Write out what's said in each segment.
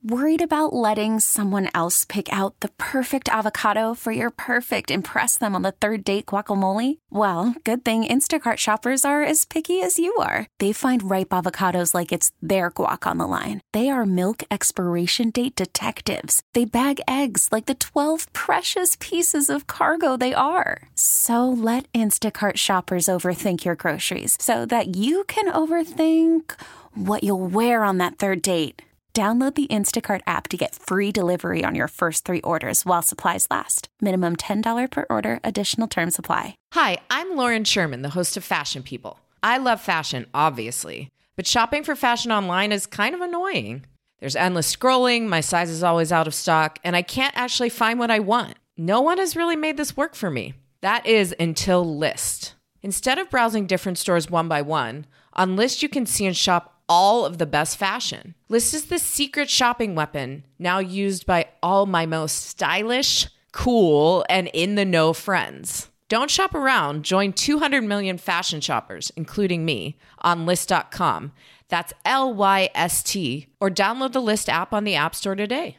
Worried about letting someone else pick out the perfect avocado for your perfect impress them on the third date guacamole? Well, good thing Instacart shoppers are as picky as you are. They find ripe avocados like it's their guac on the line. They are milk expiration date detectives. They bag eggs like the 12 precious pieces of cargo they are. So let Instacart shoppers overthink your groceries so that you can overthink what you'll wear on that third date. Download the Instacart app to get free delivery on your first 3 orders while supplies last. Minimum $10 per order. Additional terms apply. Hi, I'm Lauren Sherman, the host of Fashion People. I love fashion, obviously, but shopping for fashion online is kind of annoying. There's endless scrolling, my size is always out of stock, and I can't actually find what I want. No one has really made this work for me. That is until Lyst. Instead of browsing different stores one by one, on Lyst you can see and shop all of the best fashion. Lyst is the secret shopping weapon now used by all my most stylish, cool, and in-the-know friends. Don't shop around. Join 200 million fashion shoppers, including me, on Lyst.com. That's Lyst, or download the Lyst app on the App Store today.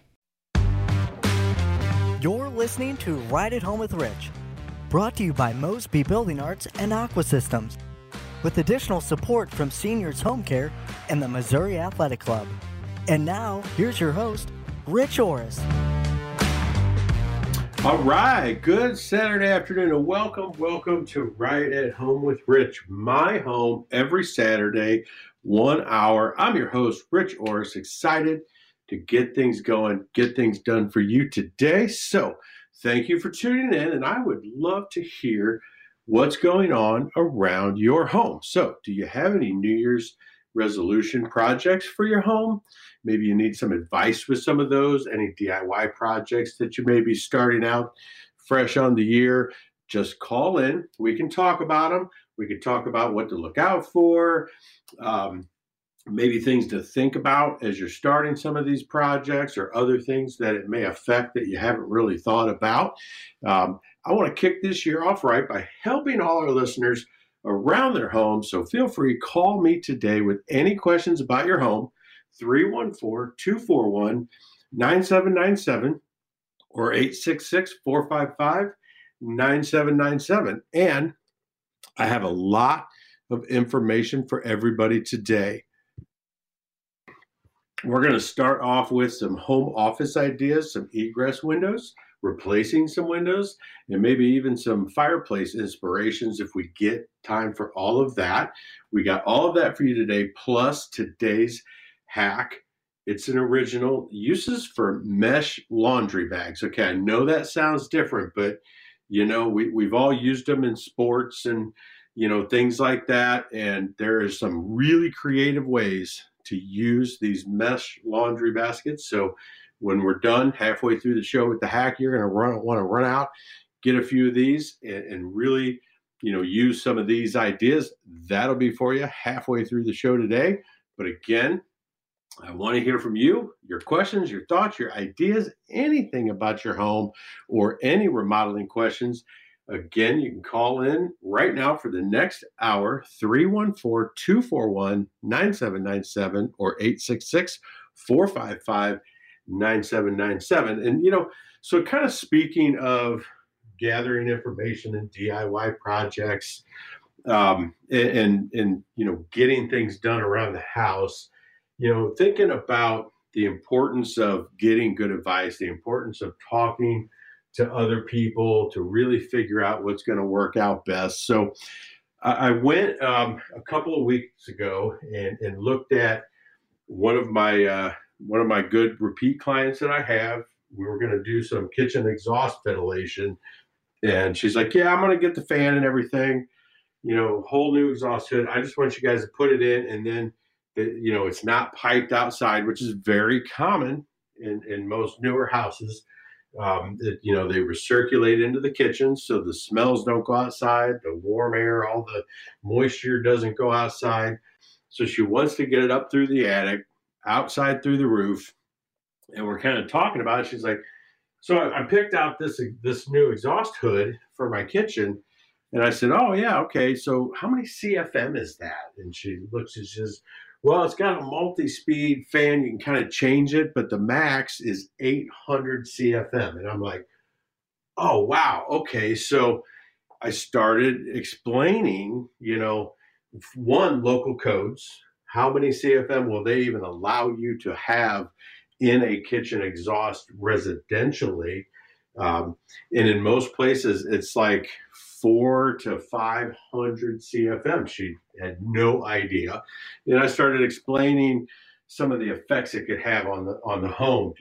You're listening to Ride It Home with Rich, brought to you by Mosby Building Arts and Aqua Systems, with additional support from Seniors Home Care and the Missouri Athletic Club. And now, here's your host, Rich Orris. All right, good Saturday afternoon, and welcome to Right at Home with Rich, my home every Saturday, 1 hour. I'm your host, Rich Orris, excited to get things going, get things done for you today. So thank you for tuning in, and I would love to hear what's going on around your home. So do you have any New Year's resolution projects for your home? Maybe you need some advice with some of those, any DIY projects that you may be starting out fresh on the year. Just call in. We can talk about them. We can talk about what to look out for, maybe things to think about as you're starting some of these projects, or other things that it may affect that you haven't really thought about. I want to kick this year off right by helping all our listeners around their homes. So feel free, call me today with any questions about your home, 314-241-9797 or 866-455-9797. And I have a lot of information for everybody today. We're going to start off with some home office ideas, some egress windows, replacing some windows, and maybe even some fireplace inspirations if we get time for all of that. We got all of that for you today, plus today's hack. It's an original, uses for mesh laundry bags. Okay, I know that sounds different, but you know, we've all used them in sports and, you know, things like that. And there is some really creative ways to use these mesh laundry baskets. So when we're done halfway through the show with the hack, you're going to want to run out, get a few of these, and really, you know, use some of these ideas. That'll be for you halfway through the show today. But again, I want to hear from you, your questions, your thoughts, your ideas, anything about your home or any remodeling questions. Again, you can call in right now for the next hour, 314-241-9797 or 866-455-9797. And, you know, so kind of speaking of gathering information and DIY projects, and you know, getting things done around the house, you know, thinking about the importance of getting good advice, the importance of talking to other people to really figure out what's going to work out best. So I went a couple of weeks ago and looked at one of my good repeat clients that I have. We were going to do some kitchen exhaust ventilation, and she's like, yeah, I'm going to get the fan and everything, you know, whole new exhaust hood. I just want you guys to put it in, and then, you know, it's not piped outside, which is very common in most newer houses. You know, they recirculate into the kitchen so the smells don't go outside, the warm air, all the moisture doesn't go outside. So she wants to get it up through the attic, outside through the roof. And we're kind of talking about it. She's like, so I picked out this new exhaust hood for my kitchen. And I said, oh, yeah, okay. So how many CFM is that? And she looks, and she says, Well, it's got a multi-speed fan. You can kind of change it, but the max is 800 CFM. And I'm like, oh, wow. Okay. So I started explaining, one, local codes. How many CFM will they even allow you to have in a kitchen exhaust residentially? And in most places, it's like 400 to 500 CFM. She had no idea. And I started explaining some of the effects it could have on the home.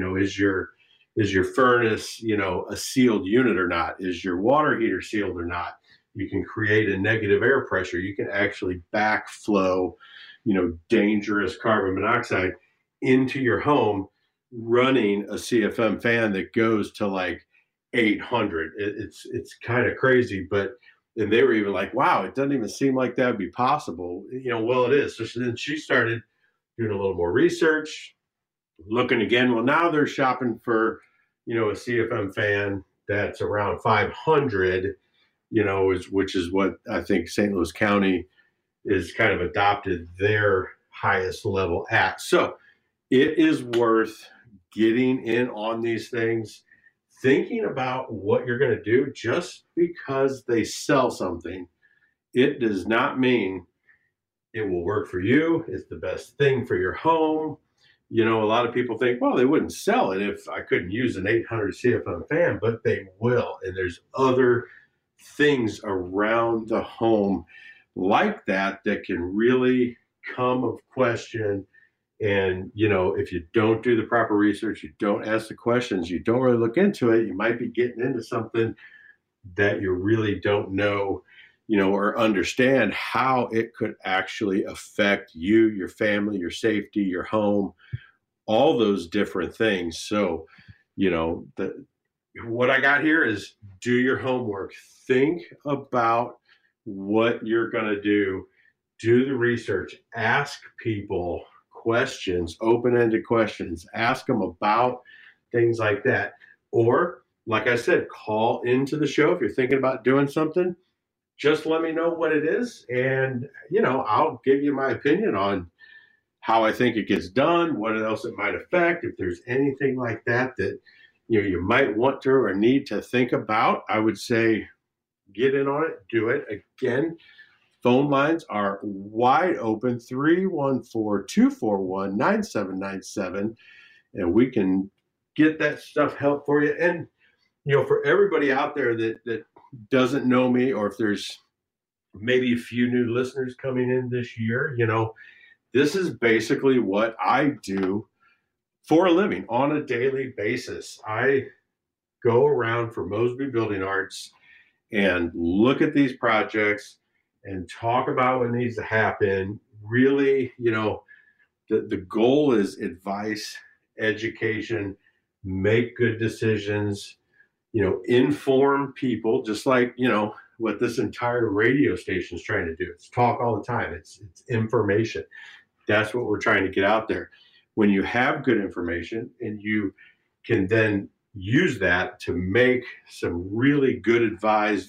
Is your furnace, a sealed unit or not? Is your water heater sealed or not? You can create a negative air pressure. You can actually backflow, dangerous carbon monoxide into your home running a CFM fan that goes to like 800. It's kind of crazy, and they were even like, wow, it doesn't even seem like that would be possible. Well, it is. So then she started doing a little more research, looking again. Well, now they're shopping for, a CFM fan that's around 500, which is what I think St. Louis County is kind of adopted their highest level at. So it is worth getting in on these things, thinking about what you're going to do. Just because they sell something, it does not mean it will work for you. It's the best thing for your home. A lot of people think, well, they wouldn't sell it if I couldn't use an 800 CFM fan, but they will. And there's other things around the home like that can really come of question. And, if you don't do the proper research, you don't ask the questions, you don't really look into it, you might be getting into something that you really don't know, or understand how it could actually affect you, your family, your safety, your home, all those different things. So, what I got here is do your homework. Think about what you're going to do. Do the research. Ask people questions, open-ended questions. Ask them about things like that. Or, like I said, call into the show if you're thinking about doing something. Just let me know what it is, and I'll give you my opinion on how I think it gets done, what else it might affect. If there's anything like that you might want to or need to think about, I would say get in on it, do it. Again, phone lines are wide open, 314-241-9797, and we can get that stuff help for you. And, for everybody out there that doesn't know me, or if there's maybe a few new listeners coming in this year, this is basically what I do for a living on a daily basis. I go around for Mosby Building Arts and look at these projects and talk about what needs to happen. Really, the goal is advice, education, make good decisions, inform people, just like, what this entire radio station is trying to do. It's talk all the time. It's information. That's what we're trying to get out there. When you have good information and you can then use that to make some really good advised,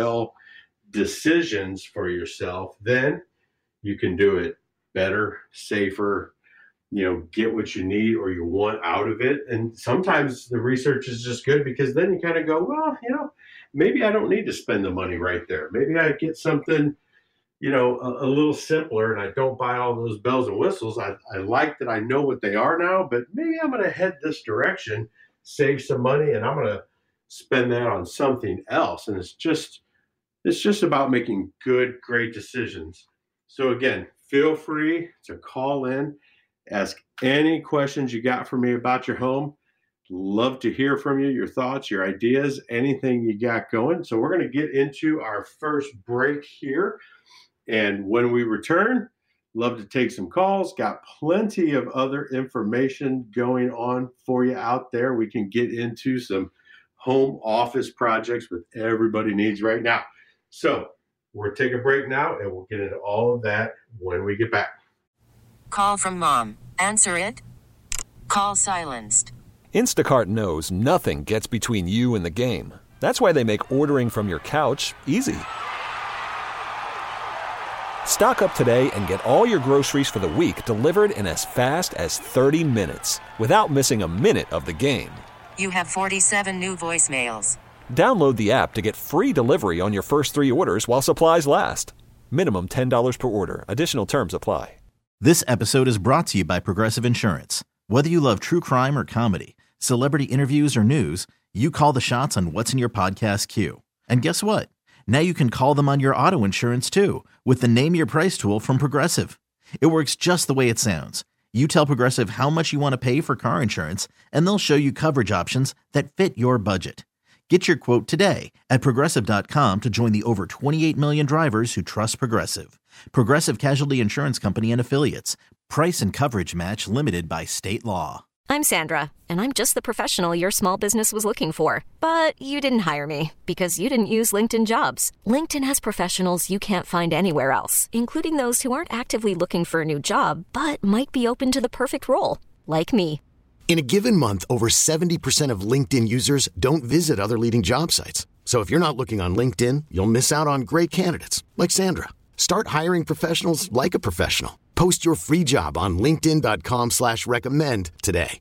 decisions for yourself, then you can do it better, safer, get what you need or you want out of it. And sometimes the research is just good because then you kind of go, well, maybe I don't need to spend the money right there. Maybe I get something, a little simpler, and I don't buy all those bells and whistles. I like that I know what they are now, but maybe I'm going to head this direction, save some money, and I'm going to spend that on something else. And it's just about making good, great decisions. So again, feel free to call in, ask any questions you got for me about your home. Love to hear from you, your thoughts, your ideas, anything you got going. So we're going to get into our first break here. And when we return, love to take some calls. Got plenty of other information going on for you out there. We can get into some home office projects with everybody needs right now. So we'll take a break now, and we'll get into all of that when we get back. Call from mom. Answer it. Call silenced. Instacart knows nothing gets between you and the game. That's why they make ordering from your couch easy. Stock up today and get all your groceries for the week delivered in as fast as 30 minutes without missing a minute of the game. You have 47 new voicemails. Download the app to get free delivery on your first 3 orders while supplies last. Minimum $10 per order. Additional terms apply. This episode is brought to you by Progressive Insurance. Whether you love true crime or comedy, celebrity interviews or news, you call the shots on what's in your podcast queue. And guess what? Now you can call them on your auto insurance too with the Name Your Price tool from Progressive. It works just the way it sounds. You tell Progressive how much you want to pay for car insurance, and they'll show you coverage options that fit your budget. Get your quote today at Progressive.com to join the over 28 million drivers who trust Progressive. Progressive Casualty Insurance Company and Affiliates. Price and coverage match limited by state law. I'm Sandra, and I'm just the professional your small business was looking for. But you didn't hire me because you didn't use LinkedIn Jobs. LinkedIn has professionals you can't find anywhere else, including those who aren't actively looking for a new job, but might be open to the perfect role, like me. In a given month, over 70% of LinkedIn users don't visit other leading job sites. So if you're not looking on LinkedIn, you'll miss out on great candidates like Sandra. Start hiring professionals like a professional. Post your free job on linkedin.com/recommend today.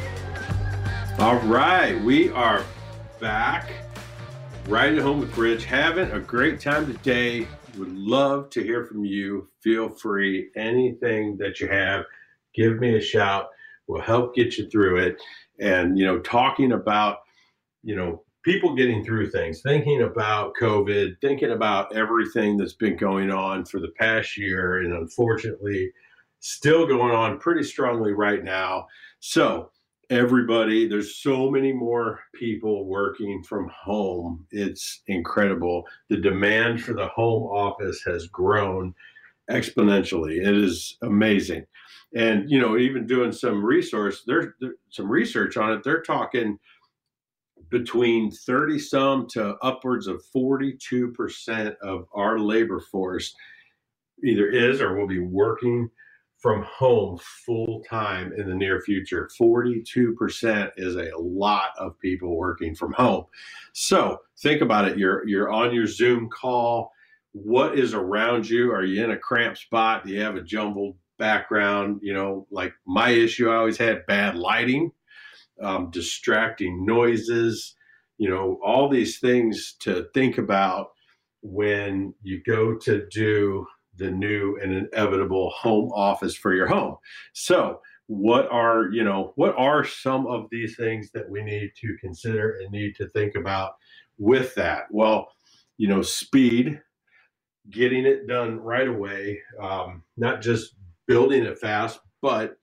All right, we are back. Right at Home with Rich, having a great time today. Would love to hear from you. Feel free. Anything that you have, give me a shout. We'll help get you through it. And, talking about, people getting through things, thinking about COVID, thinking about everything that's been going on for the past year, and unfortunately still going on pretty strongly right now. So everybody, there's so many more people working from home. It's incredible. The demand for the home office has grown exponentially. It is amazing. And, even doing some there's some research on it. They're talking between 30 some to upwards of 42% of our labor force either is or will be working from home full time in the near future. 42% is a lot of people working from home. So think about it. You're on your Zoom call. What is around you? Are you in a cramped spot? Do you have a jumbled background? Like my issue, I always had bad lighting. Distracting noises, all these things to think about when you go to do the new and inevitable home office for your home. So what are some of these things that we need to consider and need to think about with that? Well, speed, getting it done right away, not just building it fast, but,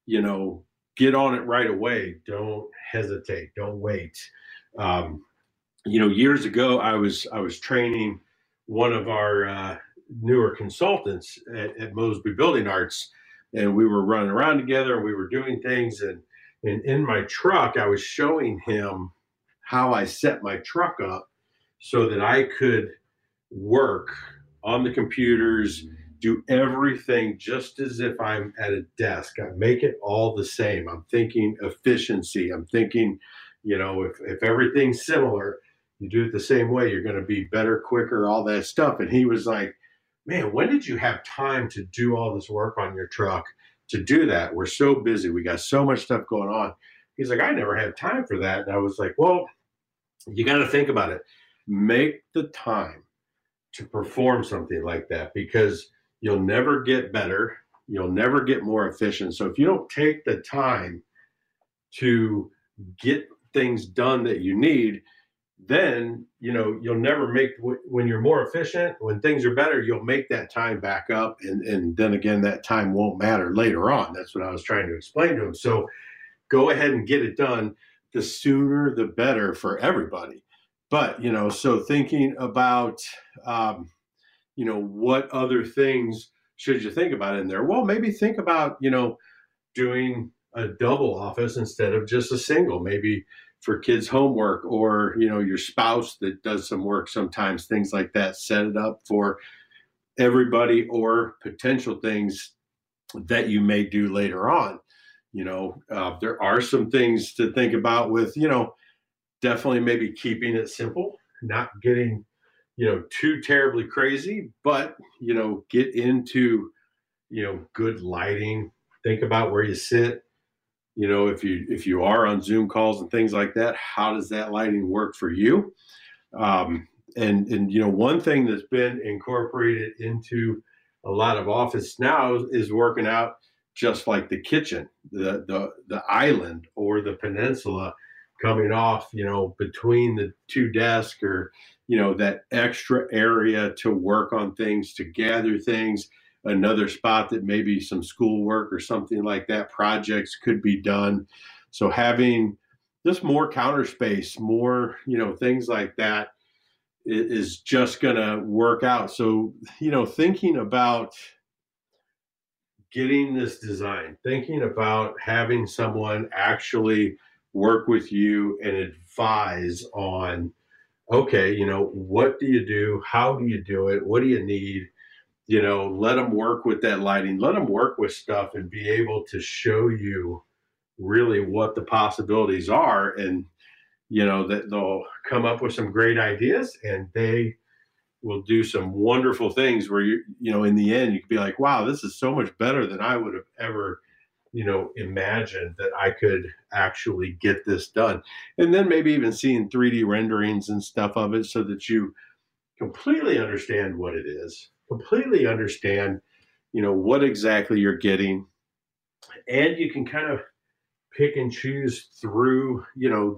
get on it right away. Don't hesitate. Don't wait. Years ago, I was training one of our newer consultants at Mosby Building Arts, and we were running around together and we were doing things. And in my truck, I was showing him how I set my truck up so that I could work on the computers, do everything just as if I'm at a desk. I make it all the same. I'm thinking efficiency. I'm thinking, if everything's similar, you do it the same way, you're going to be better, quicker, all that stuff. And he was like, man, when did you have time to do all this work on your truck to do that? We're so busy. We got so much stuff going on. He's like, I never had time for that. And I was like, well, you got to think about it. Make the time to perform something like that, because you'll never get better. You'll never get more efficient. So if you don't take the time to get things done that you need, then, you'll never make, when you're more efficient, when things are better, you'll make that time back up. And then again, that time won't matter later on. That's what I was trying to explain to him. So go ahead and get it done. The sooner, the better for everybody. But, so thinking about, what other things should you think about in there? Well, maybe think about, doing a double office instead of just a single, maybe for kids' homework, or, your spouse that does some work sometimes, things like that. Set it up for everybody, or potential things that you may do later on. There are some things to think about with, definitely maybe keeping it simple, not getting too terribly crazy, but, get into, good lighting. Think about where you sit. If you are on Zoom calls and things like that, how does that lighting work for you? And one thing that's been incorporated into a lot of office now is working out just like the kitchen, the island or the peninsula coming off, between the two desks, or, that extra area to work on things, to gather things, another spot that maybe some schoolwork or something like that, projects could be done. So having just more counter space, more, things like that is just going to work out. So, thinking about getting this design, thinking about having someone actually work with you and advise on, okay, what do you do? How do you do it? What do you need? Let them work with that lighting, let them work with stuff and be able to show you really what the possibilities are. And, that they'll come up with some great ideas, and they will do some wonderful things where in the end, you could be like, wow, this is so much better than I would have ever, imagined that I could actually get this done. And then maybe even seeing 3D renderings and stuff of it so that you completely understand what it is, completely understand, what exactly you're getting. And you can kind of pick and choose through,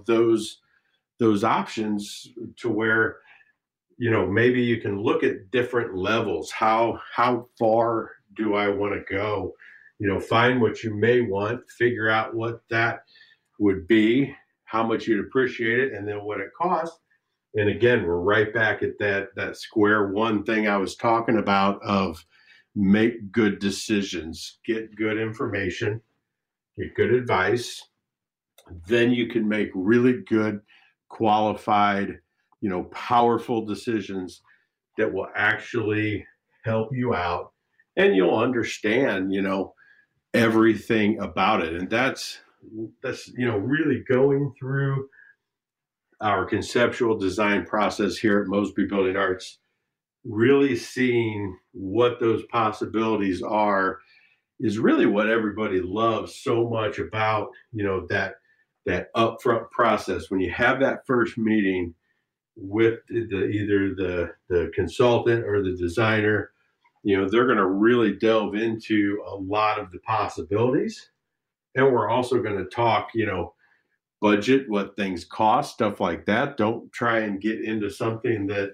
those options to where, maybe you can look at different levels. How far do I want to go? Find what you may want, figure out what that would be, how much you'd appreciate it, and then what it costs. And again, we're right back at that square one thing I was talking about of make good decisions, get good information, get good advice. Then you can make really good, qualified, powerful decisions that will actually help you out, and you'll understand, everything about it. And that's really going through our conceptual design process here at Mosby Building Arts, really seeing what those possibilities are is really what everybody loves so much about, that upfront process. When you have that first meeting with either the consultant or the designer, they're going to really delve into a lot of the possibilities. And we're also going to talk, budget, what things cost, stuff like that. Don't try and get into something that,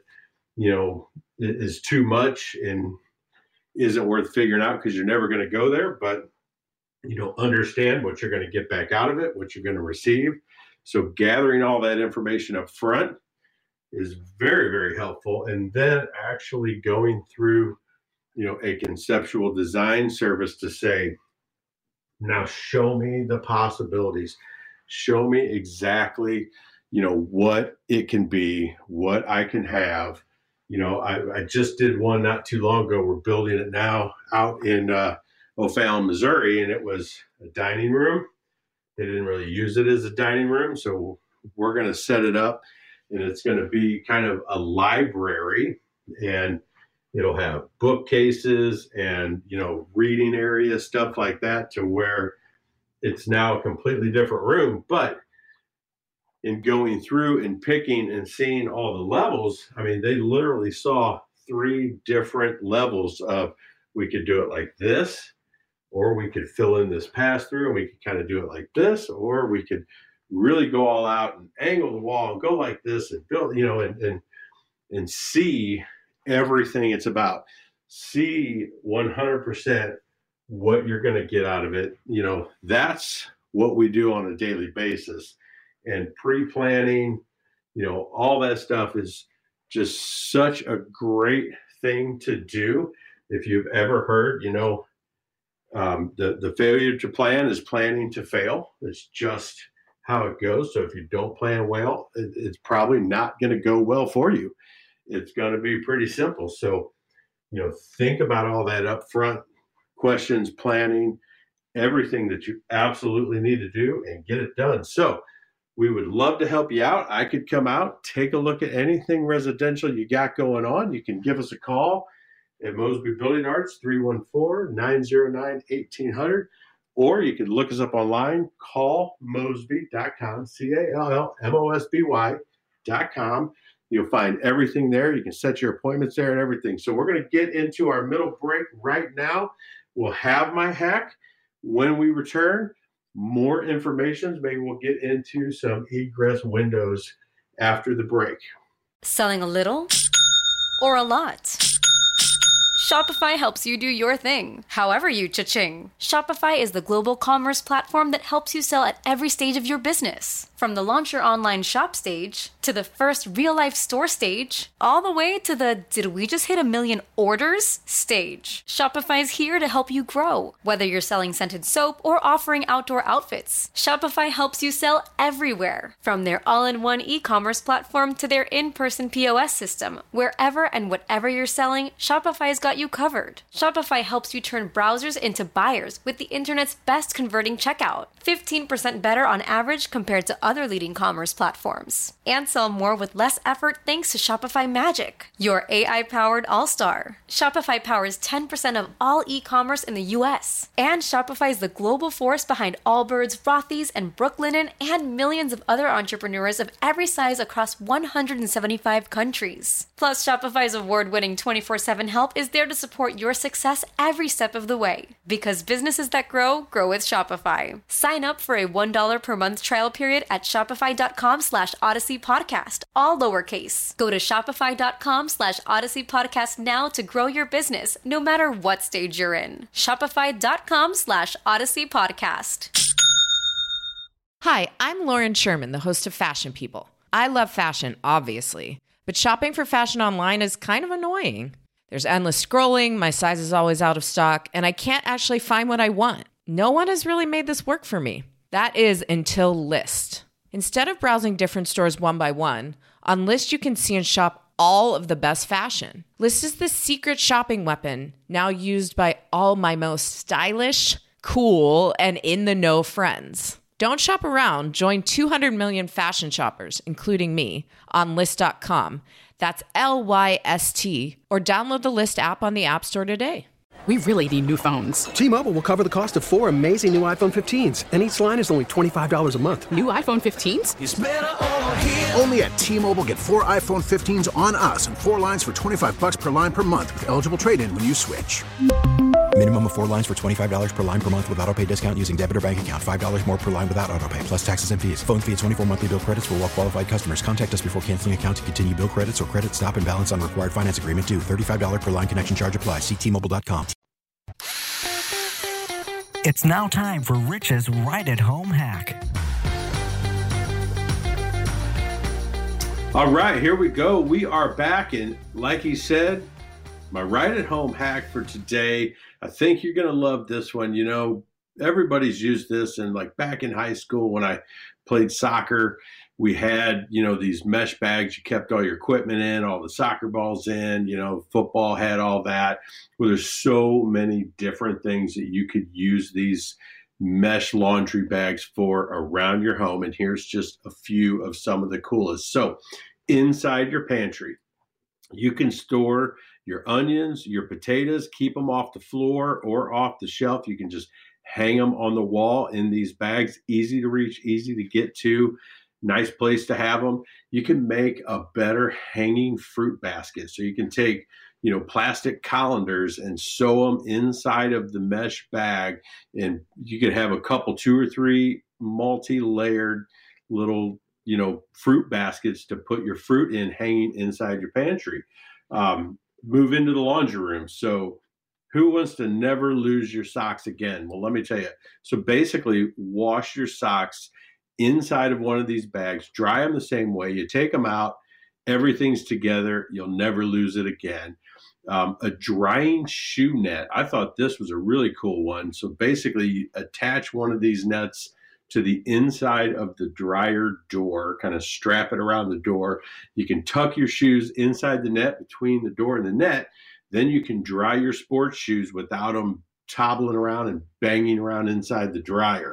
is too much and isn't worth figuring out, because you're never going to go there. But, understand what you're going to get back out of it, what you're going to receive. So gathering all that information up front is very, very helpful. And then actually going through, a conceptual design service to say, now show me the possibilities. Show me exactly, what it can be, what I can have. I just did one not too long ago. We're building it now out in O'Fallon, Missouri, and it was a dining room. They didn't really use it as a dining room, so we're going to set it up, and it's going to be kind of a library, and it'll have bookcases and, reading areas, stuff like that, to where it's now a completely different room. But in going through and picking and seeing all the levels, they literally saw 3 different levels of, we could do it like this, or we could fill in this pass through and we could kind of do it like this, or we could really go all out and angle the wall and go like this and build, and see everything it's about. See 100% what you're going to get out of it. That's what we do on a daily basis. And pre-planning, all that stuff is just such a great thing to do. If you've ever heard, the failure to plan is planning to fail. It's just how it goes. So if you don't plan well, it's probably not going to go well for you. It's going to be pretty simple. So, think about all that up front, questions, planning, everything that you absolutely need to do, and get it done. So We would love to help you out. I could come out, take a look at anything residential you got going on. You can give us a call at Mosby Building Arts, 314-909-1800. Or you can look us up online, callmosby.com, CALLMOSBY.com. You'll find everything there. You can set your appointments there and everything. So we're going to get into our middle break right now. We'll have my hack. When we return, more information. Maybe we'll get into some egress windows after the break. Selling a little or a lot? Shopify helps you do your thing, however you cha-ching. Shopify is the global commerce platform that helps you sell at every stage of your business. From the launch your online shop stage, to the first real-life store stage, all the way to the did we just hit 1 million orders stage. Shopify's here to help you grow. Whether you're selling scented soap or offering outdoor outfits, Shopify helps you sell everywhere. From their all-in-one e-commerce platform to their in-person POS system, wherever and whatever you're selling, Shopify's got you covered. Shopify helps you turn browsers into buyers with the internet's best converting checkout. 15% better on average compared to other leading commerce platforms. And sell more with less effort thanks to Shopify Magic, your AI-powered all-star. Shopify powers 10% of all e-commerce in the US. And Shopify is the global force behind Allbirds, Rothy's, and Brooklinen, and millions of other entrepreneurs of every size across 175 countries. Plus, Shopify's award-winning 24/7 help is there to support your success every step of the way. Because businesses that grow with Shopify. Sign up for a $1 per month trial period at shopify.com/Odyssey Podcast, all lowercase. Go to shopify.com/Odyssey Podcast now to grow your business, no matter what stage you're in. Shopify.com/Odyssey Podcast. Hi, I'm Lauren Sherman, the host of Fashion People. I love fashion, obviously, but shopping for fashion online is kind of annoying. There's endless scrolling, my size is always out of stock, and I can't actually find what I want. No one has really made this work for me. That is until Lyst. Instead of browsing different stores one by one, on Lyst you can see and shop all of the best fashion. Lyst is the secret shopping weapon now used by all my most stylish, cool, and in-the-know friends. Don't shop around. Join 200 million fashion shoppers, including me, on Lyst.com. That's LYST, or download the Lyst app on the App Store today. We really need new phones. T-Mobile will cover the cost of 4 amazing new iPhone 15s, and each line is only $25 a month. New iPhone 15s? It's better over here. Only at T-Mobile, get 4 iPhone 15s on us and 4 lines for $25 per line per month with eligible trade-in when you switch. Minimum of 4 lines for $25 per line per month with autopay discount using debit or bank account. $5 more per line without autopay, plus taxes and fees. Phone fee at 24 monthly bill credits for well-qualified customers. Contact us before canceling account to continue bill credits or credit stop and balance on required finance agreement due. $35 per line connection charge applies. See T-Mobile.com. It's now time for Rich's Right-at-Home Hack. All right, here we go. We are back, and like he said, my right-at-home hack for today, I think you're going to love this one. You know, everybody's used this, and like back in high school when I played soccer, we had, you know, these mesh bags you kept all your equipment in, all the soccer balls in, you know, football had all that. Well, there's so many different things that you could use these mesh laundry bags for around your home. And here's just a few of some of the coolest. So inside your pantry, you can store your onions, your potatoes, keep them off the floor or off the shelf. You can just hang them on the wall in these bags, easy to reach, easy to get to. Nice place to have them. You can make a better hanging fruit basket. So you can take, you know, plastic colanders and sew them inside of the mesh bag. And you can have a couple, 2 or 3 multi-layered little, you know, fruit baskets to put your fruit in hanging inside your pantry. Move into the laundry room. So who wants to never lose your socks again? Well, let me tell you. So basically wash your socks inside of one of these bags, dry them the same way. You take them out, everything's together. You'll never lose it again. A drying shoe net. I thought this was a really cool one. So basically you attach one of these nets to the inside of the dryer door, kind of strap it around the door. You can tuck your shoes inside the net between the door and the net. Then you can dry your sports shoes without them toppling around and banging around inside the dryer.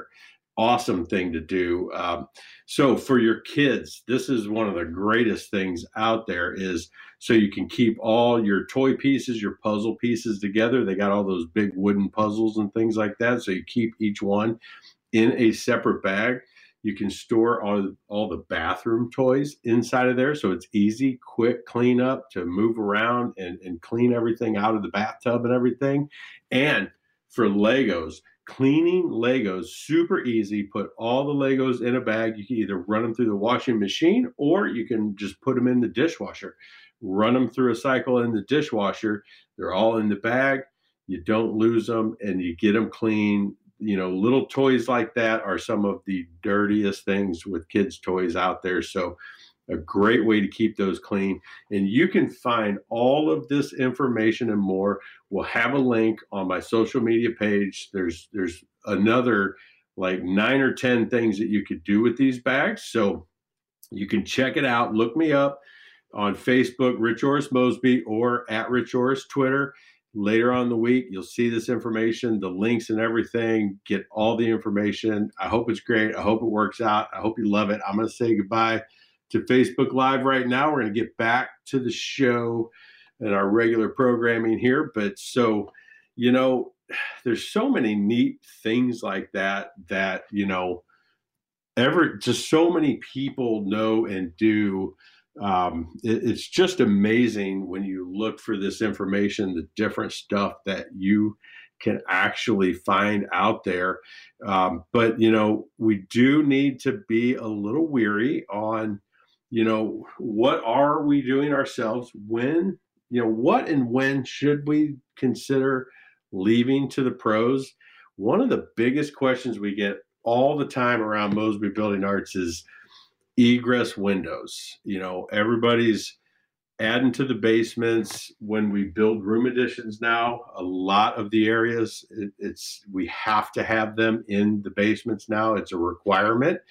awesome thing to do. So for your kids, this is one of the greatest things out there, is so you can keep all your toy pieces, your puzzle pieces together. They got all those big wooden puzzles and things like that. So you keep each one in a separate bag. You can store all the bathroom toys inside of there. So it's easy, quick cleanup to move around and clean everything out of the bathtub and everything. And for Legos, cleaning Legos, super easy. Put all the Legos in a bag. You can either run them through the washing machine, or you can just put them in the dishwasher. Run them through a cycle in the dishwasher. They're all in the bag. You don't lose them, and you get them clean. You know, little toys like that are some of the dirtiest things with kids' toys out there. So a great way to keep those clean. And you can find all of this information and more. We'll have a link on my social media page. There's another like 9 or 10 things that you could do with these bags. So you can check it out. Look me up on Facebook, Rich Orris Mosby, or at Rich Orris Twitter. Later on in the week, you'll see this information, the links and everything. Get all the information. I hope it's great. I hope it works out. I hope you love it. I'm going to say goodbye to Facebook Live right now. We're going to get back to the show and our regular programming here. But so, you know, there's so many neat things like that, you know, just so many people know and do. It's just amazing when you look for this information, the different stuff that you can actually find out there. But, you know, we do need to be a little weary on, you know, what are we doing ourselves? When, you know, what and when should we consider leaving to the pros? One of the biggest questions we get all the time around Mosby Building Arts is egress windows. You know, everybody's adding to the basements. When we build room additions now, a lot of the areas, we have to have them in the basements now. It's a requirement.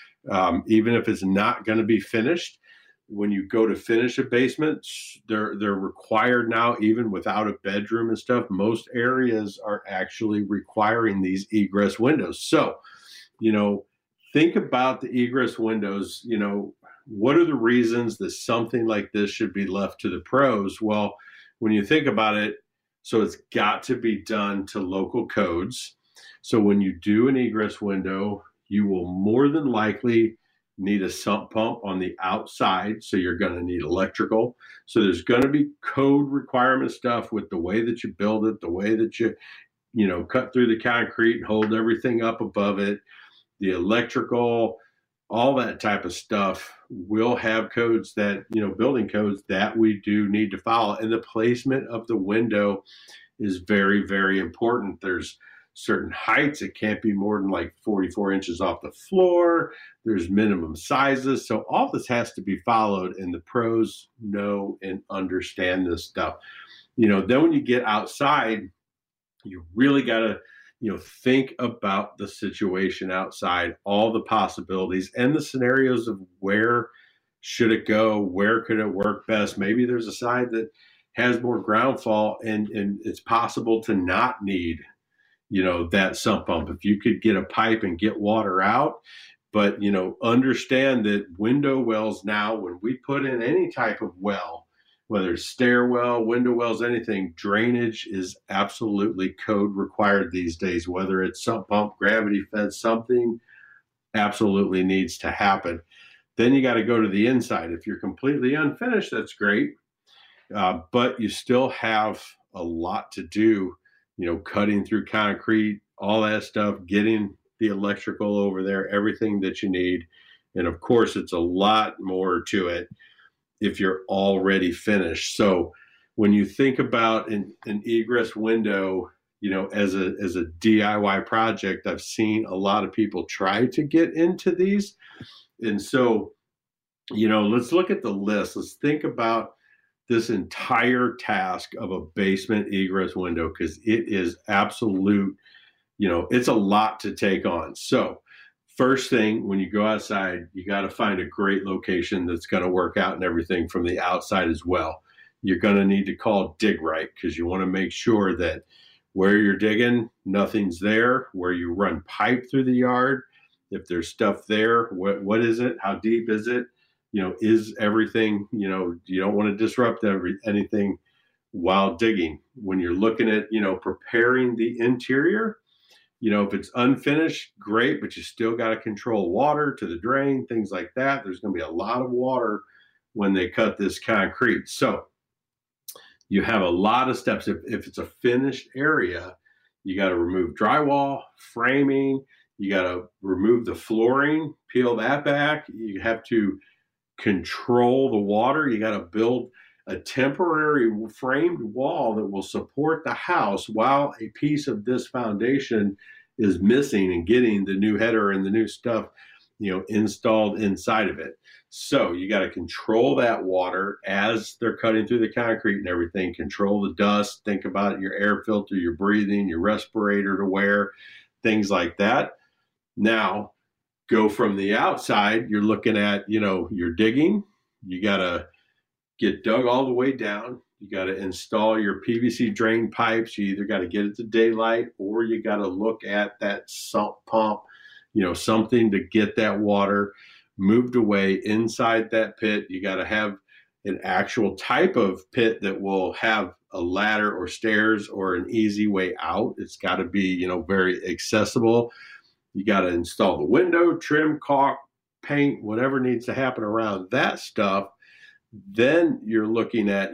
Even if it's not going to be finished, when you go to finish a basement, they're required now, even without a bedroom and stuff. Most areas are actually requiring these egress windows. So, you know, think about the egress windows. You know, what are the reasons that something like this should be left to the pros? Well, when you think about it, so it's got to be done to local codes. So when you do an egress window, you will more than likely need a sump pump on the outside. So you're going to need electrical. So there's going to be code requirement stuff with the way that you build it, the way that you know, cut through the concrete and hold everything up above it. The electrical, all that type of stuff will have codes that, you know, building codes that we do need to follow. And the placement of the window is very, very important. There's certain heights. It can't be more than like 44 inches off the floor. There's minimum sizes. So all this has to be followed, and the pros know and understand this stuff. You know, then when you get outside, you really got to, you know, think about the situation outside, all the possibilities and the scenarios of where should it go, where could it work best. Maybe there's a side that has more ground fall and it's possible to not need, you know, that sump pump. If you could get a pipe and get water out, but, you know, understand that window wells now, when we put in any type of well, whether it's stairwell, window wells, anything, drainage is absolutely code required these days. Whether it's sump pump, gravity fed, something absolutely needs to happen. Then you got to go to the inside. If you're completely unfinished, that's great. But you still have a lot to do, you know, cutting through concrete, all that stuff, getting the electrical over there, everything that you need. And of course, it's a lot more to it if you're already finished. So when you think about an egress window, you know, as a DIY project, I've seen a lot of people try to get into these. And so, you know, let's look at the list. Let's think about this entire task of a basement egress window, because it is absolute, you know, it's a lot to take on. So first thing, when you go outside, you got to find a great location that's going to work out and everything from the outside as well. You're going to need to call Dig Right, because you want to make sure that where you're digging, nothing's there. Where you run pipe through the yard, If there's stuff there, what is it? How deep is it? Is everything, you don't want to disrupt anything while digging. When you're looking at, preparing the interior, if it's unfinished, great, but you still got to control water to the drain, things like that. There's going to be a lot of water when they cut this concrete. So you have a lot of steps. If it's a finished area, you got to remove drywall, framing, you got to remove the flooring, peel that back. You have to control the water. You got to build a temporary framed wall that will support the house while a piece of this foundation is missing and getting the new header and the new stuff, installed inside of it. So you got to control that water as they're cutting through the concrete and everything, control the dust, think about your air filter, your breathing, your respirator to wear, things like that. Now, go from the outside, you're looking at, you're digging, you got to get dug all the way down. You got to install your PVC drain pipes. You either got to get it to daylight or you got to look at that sump pump, something to get that water moved away inside that pit. You got to have an actual type of pit that will have a ladder or stairs or an easy way out. It's got to be, very accessible. You got to install the window, trim, caulk, paint, whatever needs to happen around that stuff. Then you're looking at,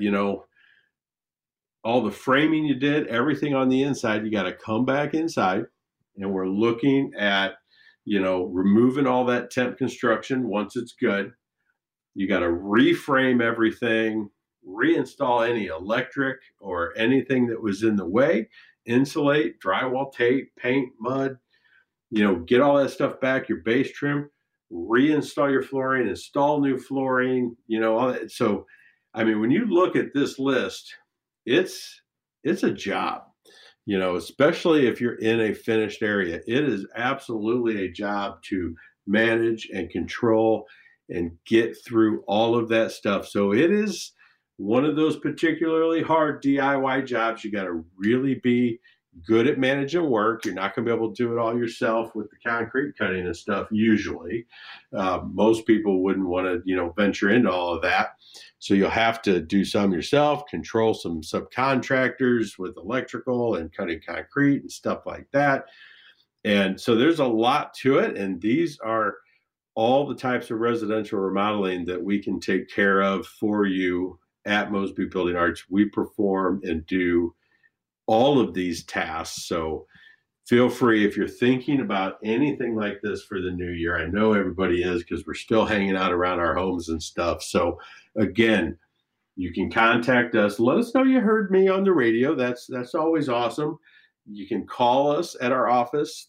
all the framing you did, everything on the inside, you got to come back inside. And we're looking at, removing all that temp construction once it's good. You got to reframe everything, reinstall any electric or anything that was in the way, insulate, drywall, tape, paint, mud, get all that stuff back, your base trim, reinstall your flooring, install new flooring, all that. So, when you look at this list, it's a job, especially if you're in a finished area. It is absolutely a job to manage and control and get through all of that stuff. So it is one of those particularly hard DIY jobs. You got to really be good at managing work. You're not going to be able to do it all yourself with the concrete cutting and stuff. Usually, most people wouldn't want to, venture into all of that. So you'll have to do some yourself, control some subcontractors with electrical and cutting concrete and stuff like that. And so there's a lot to it. And these are all the types of residential remodeling that we can take care of for you at Mosby Building Arts. We perform and do all of these tasks. So feel free, if you're thinking about anything like this for the new year. I know everybody is, because we're still hanging out around our homes and stuff. So again, you can contact us. Let us know you heard me on the radio. That's always awesome. You can call us at our office,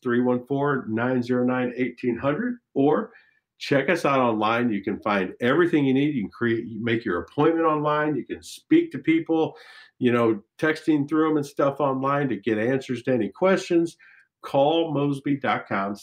314-909-1800, or check us out online. You can find everything you need. You can make your appointment online. You can speak to people, texting through them and stuff online to get answers to any questions. Call Mosby.com,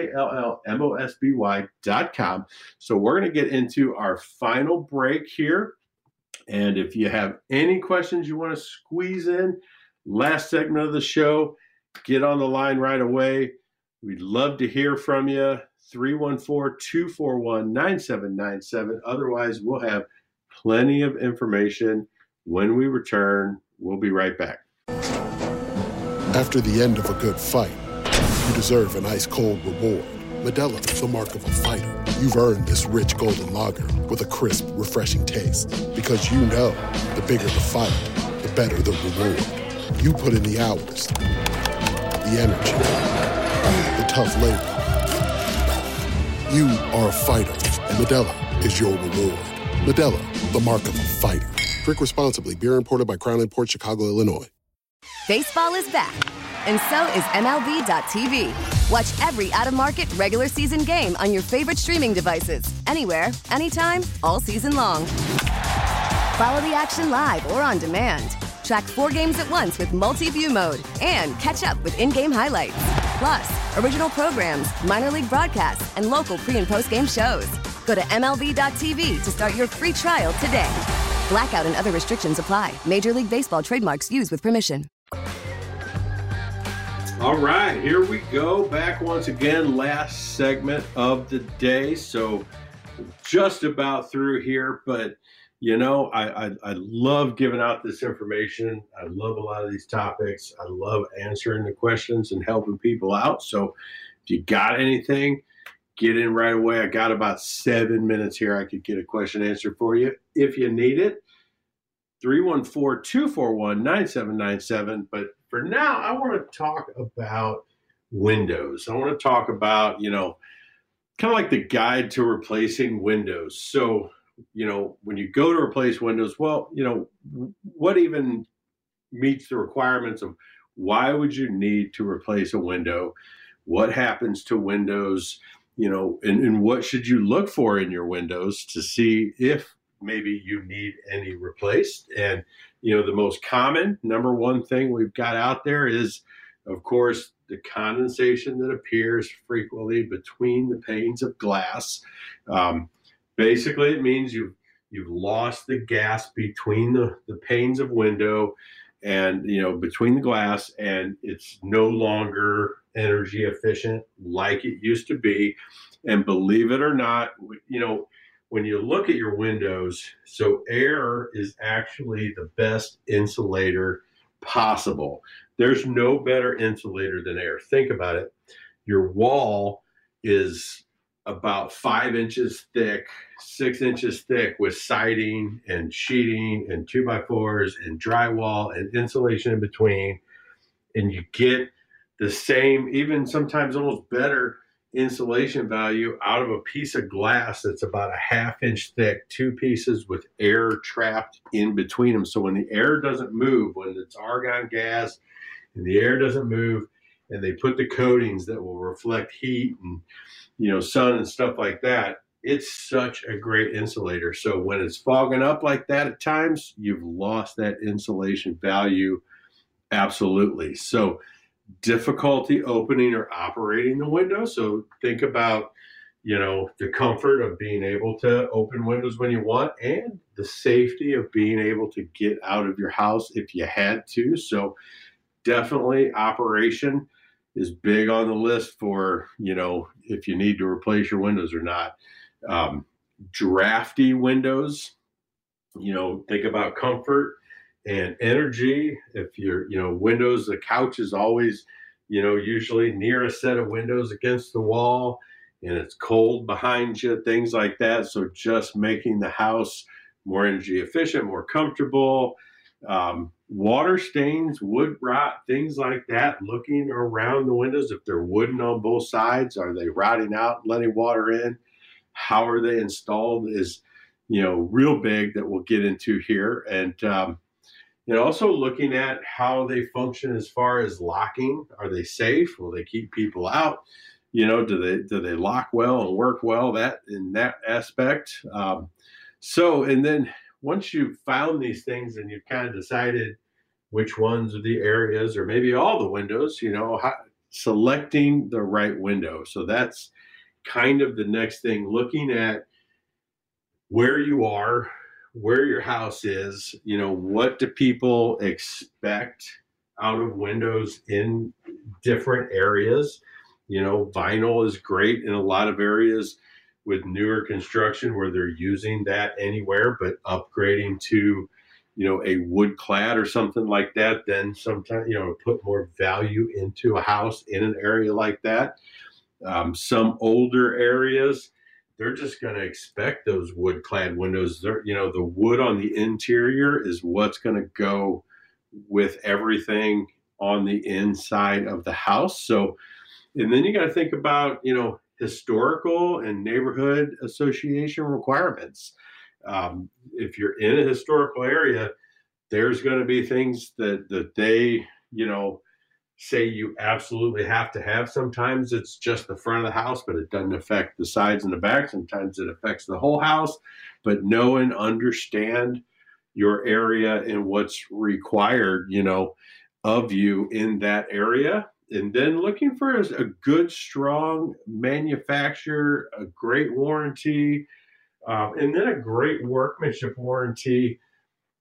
CALLMOSBY.com. So we're going to get into our final break here. And if you have any questions you want to squeeze in, last segment of the show, get on the line right away. We'd love to hear from you. 314-241-9797. Otherwise, we'll have plenty of information when we return. We'll be right back. After the end of a good fight, you deserve an ice-cold reward. Modelo, the mark of a fighter. You've earned this rich golden lager with a crisp, refreshing taste. Because you know, the bigger the fight, the better the reward. You put in the hours, the energy, the tough labor. You are a fighter, and Modelo is your reward. Modelo, the mark of a fighter. Drink responsibly. Beer imported by Crown Imports, Chicago, Illinois. Baseball is back, and so is MLB.tv. Watch every out-of-market regular season game on your favorite streaming devices, anywhere, anytime, all season long. Follow the action live or on demand. Track 4 games at once with multi-view mode and catch up with in-game highlights. Plus, original programs, minor league broadcasts, and local pre- and post-game shows. Go to MLB.tv to start your free trial today. Blackout and other restrictions apply. Major League Baseball trademarks used with permission. All right, here we go. Back once again, last segment of the day. So just about through here, but you know, I love giving out this information. I love a lot of these topics. I love answering the questions and helping people out. So if you got anything, get in right away. I got about 7 minutes here. I could get a question answered for you if you need it. 314-241-9797. But for now, I want to talk about windows. I want to talk about, you know, kind of like the guide to replacing windows. So, you know, when you go to replace windows, well, you know, what even meets the requirements of why would you need to replace a window? What happens to windows, you know, and what should you look for in your windows to see if maybe you need any replaced? And, you know, the most common number one thing we've got out there is, of course, the condensation that appears frequently between the panes of glass. Basically, it means you've lost the gas between the panes of window and, you know, between the glass, and it's no longer energy efficient like it used to be. And believe it or not, you know, when you look at your windows, so air is actually the best insulator possible. There's no better insulator than air. Think about it. Your wall is about 5 inches thick, 6 inches thick with siding and sheeting and 2x4s and drywall and insulation in between. And you get the same, even sometimes almost better insulation value out of a piece of glass that's about a 1/2 inch thick, 2 pieces with air trapped in between them. So when the air doesn't move, when it's argon gas and the air doesn't move, and they put the coatings that will reflect heat and, you know, sun and stuff like that, it's such a great insulator. So when it's fogging up like that at times, you've lost that insulation value. Absolutely. So difficulty opening or operating the window. So think about, you know, the comfort of being able to open windows when you want and the safety of being able to get out of your house if you had to. So definitely operation is big on the list for, you know, if you need to replace your windows or not. Drafty windows, you know, think about comfort and energy. If you're, you know, windows, the couch is always, you know, usually near a set of windows against the wall, and it's cold behind you, things like that. So just making the house more energy efficient, more comfortable. Water stains, wood rot, things like that, looking around the windows. If they're wooden on both sides, are they rotting out, letting water in? How are they installed is, you know, real big that we'll get into here. And, you know, also looking at how they function as far as locking. Are they safe? Will they keep people out? You know, do they lock well and work well? That in that aspect. And then once you've found these things and you've kind of decided which ones are the areas, or maybe all the windows, you know, selecting the right window. So that's kind of the next thing, looking at where you are, where your house is, you know, what do people expect out of windows in different areas. You know, vinyl is great in a lot of areas with newer construction where they're using that anywhere, but upgrading to, you know, a wood clad or something like that, then sometimes, you know, put more value into a house in an area like that. Some older areas, they're just going to expect those wood clad windows. They're, you know, the wood on the interior is what's going to go with everything on the inside of the house. So, and then you got to think about, you know, historical and neighborhood association requirements. If you're in a historical area, there's going to be things that they, you know, say you absolutely have to have. Sometimes it's just the front of the house, but it doesn't affect the sides and the back. Sometimes it affects the whole house. But know and understand your area and what's required, you know, of you in that area. And then looking for a good, strong manufacturer, a great warranty, and then a great workmanship warranty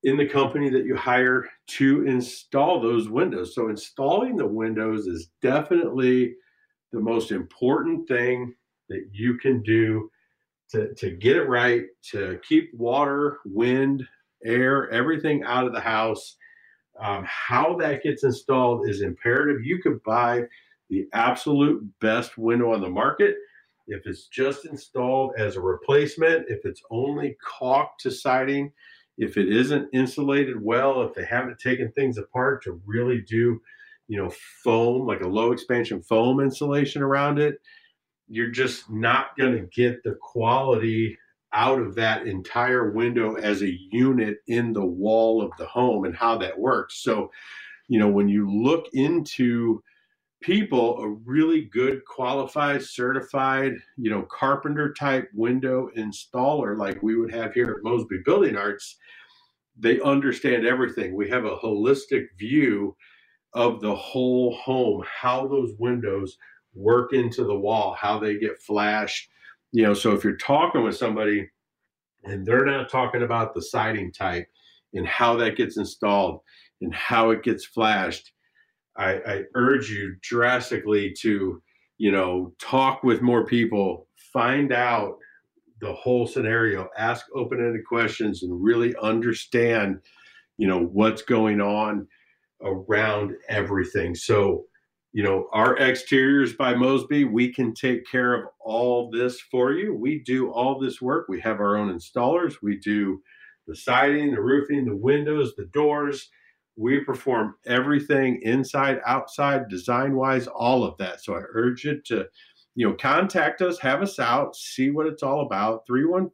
in the company that you hire to install those windows. So installing the windows is definitely the most important thing that you can do to get it right, to keep water, wind, air, everything out of the house. How that gets installed is imperative. You could buy the absolute best window on the market. If it's just installed as a replacement, if it's only caulked to siding, if it isn't insulated well, if they haven't taken things apart to really do, foam, like a low expansion foam insulation around it, you're just not going to get the quality out of that entire window as a unit in the wall of the home and how that works. So, when you look into people, a really good, qualified, certified, carpenter type window installer like we would have here at Mosby Building Arts, they understand everything. We have a holistic view of the whole home, how those windows work into the wall, how they get flashed. So if you're talking with somebody and they're not talking about the siding type and how that gets installed and how it gets flashed, I urge you drastically to, talk with more people, find out the whole scenario, ask open-ended questions, and really understand, what's going on around everything. So, our Exteriors by Mosby, we can take care of all this for you. We do all this work. We have our own installers. We do the siding, the roofing, the windows, the doors. We perform everything inside, outside, design-wise, all of that. So I urge you to, contact us, have us out, see what it's all about.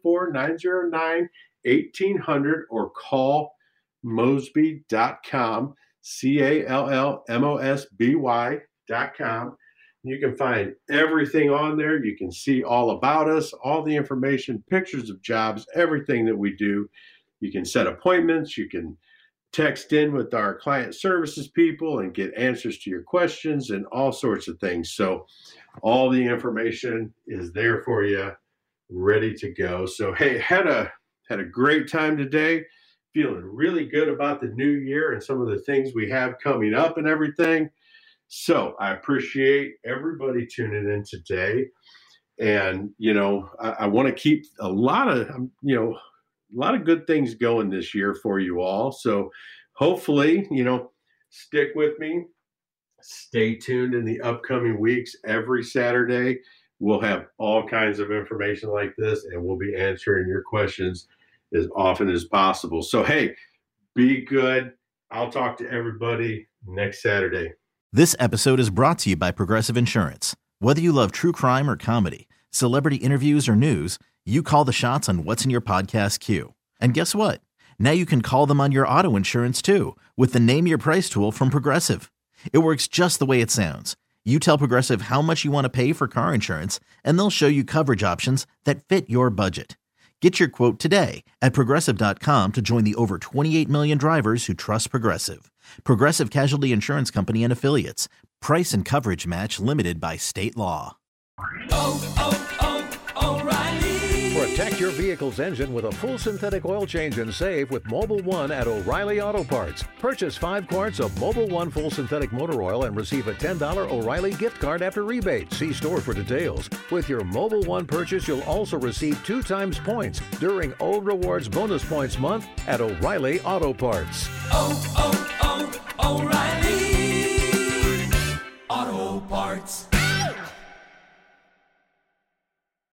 314-909-1800 or call mosby.com, CALLMOSBY.com. You can find everything on there. You can see all about us, all the information, pictures of jobs, everything that we do. You can set appointments. You can text in with our client services people and get answers to your questions and all sorts of things. So all the information is there for you, ready to go. So, hey, had a great time today. Feeling really good about the new year and some of the things we have coming up and everything. So I appreciate everybody tuning in today. And, I want to keep a lot of good things going this year for you all. So hopefully, stick with me. Stay tuned in the upcoming weeks. Every Saturday, we'll have all kinds of information like this, and we'll be answering your questions as often as possible. So, hey, be good. I'll talk to everybody next Saturday. This episode is brought to you by Progressive Insurance. Whether you love true crime or comedy, celebrity interviews or news, you call the shots on what's in your podcast queue. And guess what? Now you can call them on your auto insurance too with the Name Your Price tool from Progressive. It works just the way it sounds. You tell Progressive how much you want to pay for car insurance, and they'll show you coverage options that fit your budget. Get your quote today at Progressive.com to join the over 28 million drivers who trust Progressive. Progressive Casualty Insurance Company and Affiliates. Price and coverage match limited by state law. O'Reilly. Protect your vehicle's engine with a full synthetic oil change and save with Mobil 1 at O'Reilly Auto Parts. Purchase 5 quarts of Mobil 1 full synthetic motor oil and receive a $10 O'Reilly gift card after rebate. See store for details. With your Mobil 1 purchase, you'll also receive 2 times points during O Rewards Bonus Points Month at O'Reilly Auto Parts. O'Reilly Auto Parts.